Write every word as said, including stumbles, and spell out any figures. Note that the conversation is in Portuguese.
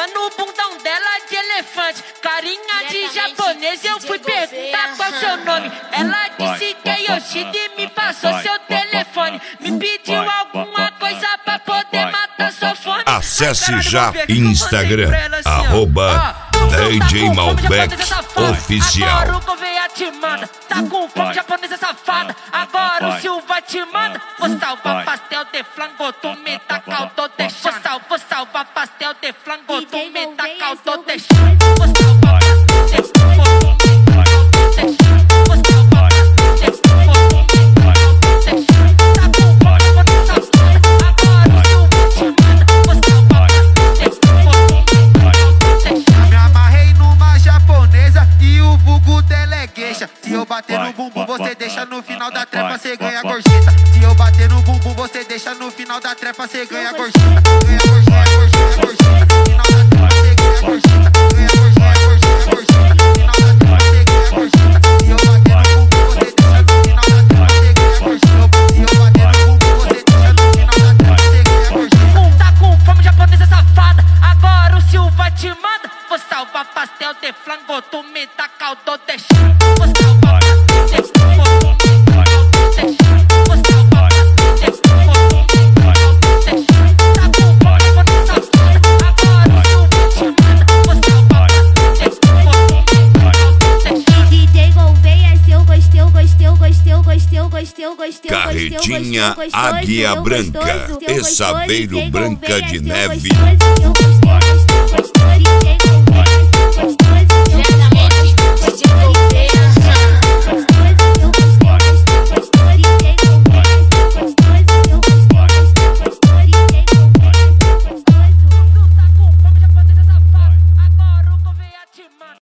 no bundão dela de elefante. Carinha de japonês, eu fui perguntar qual seu nome. Ela disse que é Yoshida e me passou seu telefone. Me pediu alguma coisa pra poder matar sua fome. Acesse já Instagram, arroba D J Malbec Oficial. Agora o Gouveia te manda, tá com fome japonesa safada. Agora o Silva te manda, vou salvar pastel de flango, tu me dá caldo deixando. Vou salvar pastel de flango, tu me dá caldo deixando. Vou salvar pastel de flango, tu me dá caldo deixando. Vou salvar pastel de flango, tu me dá caldo deixando. Tá com fome japonesa safada, agora o Silva te manda, vou salvar pastel de flango, tu me dá caldo deixando. Me amarrei numa japonesa e o vulgo delegueixa. Se eu bater no bumbum, você deixa no final da trepa, cê ganha gorjeta. Se eu bater no bumbum, você deixa no final da trepa, cê ganha gorjeta. Ganha gorjeta, gorjeta, gorjeta. Final da trepa, cê ganha gorjeta. Ganha gorjeta, gorjeta, gorjeta. Final da trepa, cê ganha gorjeta. Se eu bater no bumbum, você deixa no final da trepa, cê ganha gorjeta. Se eu bater no bumbum, você deixa no final da trepa, cê ganha gorjeta. Tá com fome japonesa safada, agora o Silva te manda. Vou salvar pastel de flango, tu me dá caldo deixando. Vou salvar pastel de flango, tu me dá caldo deixando. Vou salvar pastel de flango, tu me dá caldo deixando. Tá com fome japonesa safada, agora o Silva te manda. Vou salvar pastel de flango, tu me dá caldo deixando. D J Gouveia, se eu gostei, eu gostei, eu gostei, eu gostei, eu gostei, eu gostei, Carretinha Águia Branca e Saveiro Branca de Neve. Eu gostei, eu gostei, eu gostei, D J Gouveia, se eu gostei.